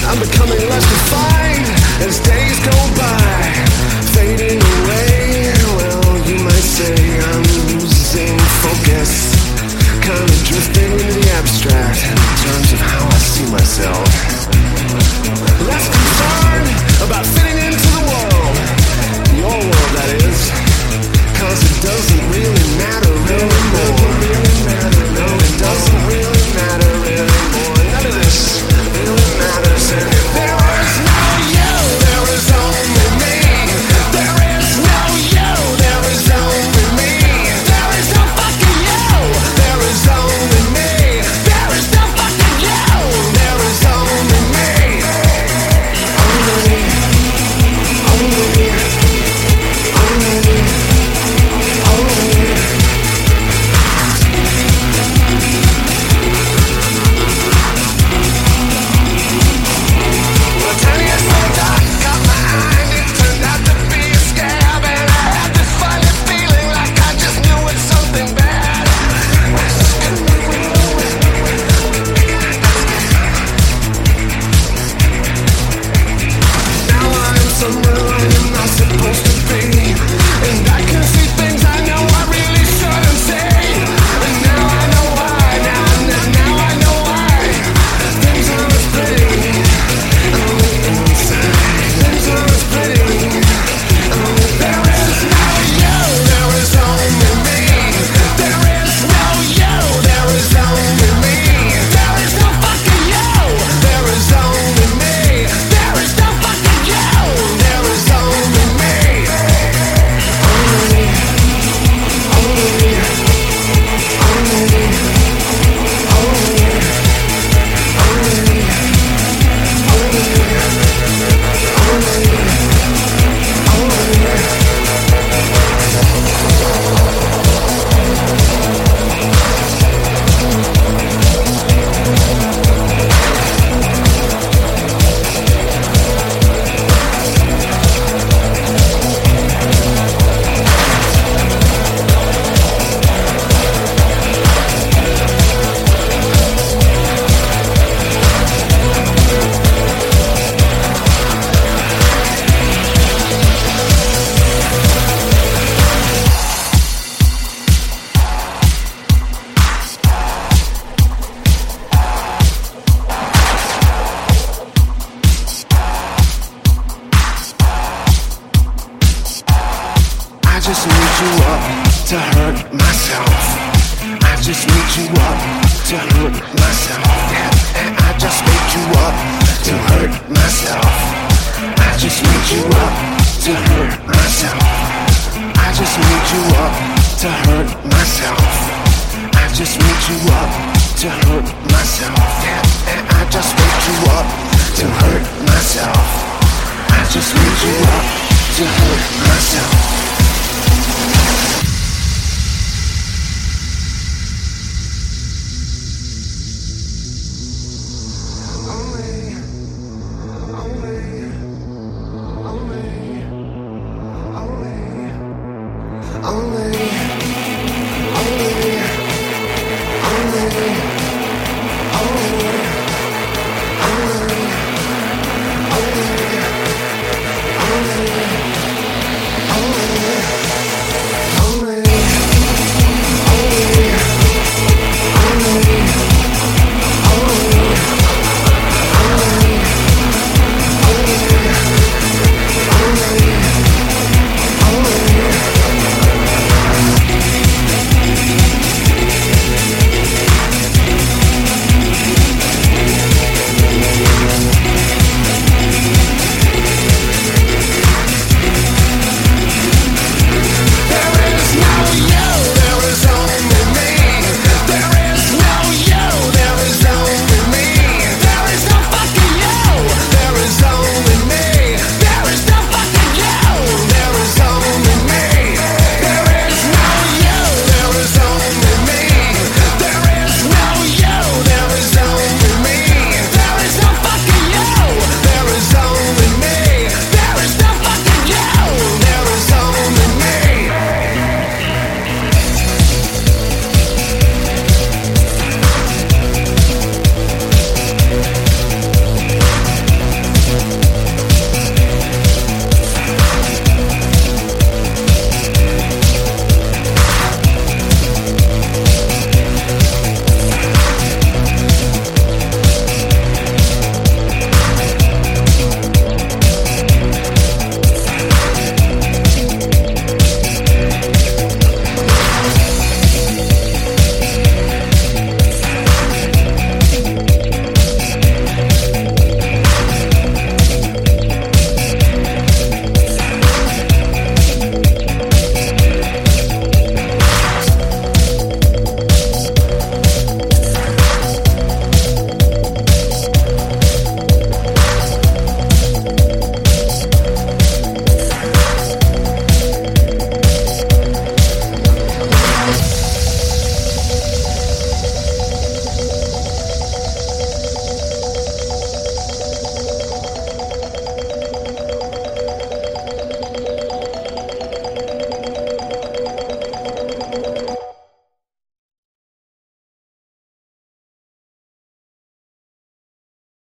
I'm becoming less defined as days go by, fading away. Well, you might say I'm losing focus, kind of drifting into the abstract in terms of how I see myself. Less concerned about fitting into the world, your world that is, 'cause it doesn't really matter anymore. No, it doesn't really matter anymore. None of this really matters anymore. There is no you, there is only me. There is no you, there is only me. There is no fucking you, there is only me. There is no fucking you, there is only me. Only me, only me, only me, only me. The tiniest little dot caught my eye, and it turned out to be a scab, and I had this funny feeling like I just knew it's something bad. Now I'm somewhere I'm not supposed to be, and I can see things I know I really shouldn't see. And now I know why, now I know why. Things aren't as pretty on the inside. Things aren't as pretty. There is no you, there is only me. There is no you, there is only me. There is no fucking you, there is only me. There is no fucking you, there is only me. Only me, only me, only me, only me, only me, only me, only me, only me. I just need you up to hurt myself. I just need you up to hurt myself. Yeah, and I just need you up to hurt myself. I just need you up to hurt myself. I just need you up to hurt myself. I just need you up to hurt myself. Yeah, and I just need you up to hurt myself. I just need you up to hurt myself. Only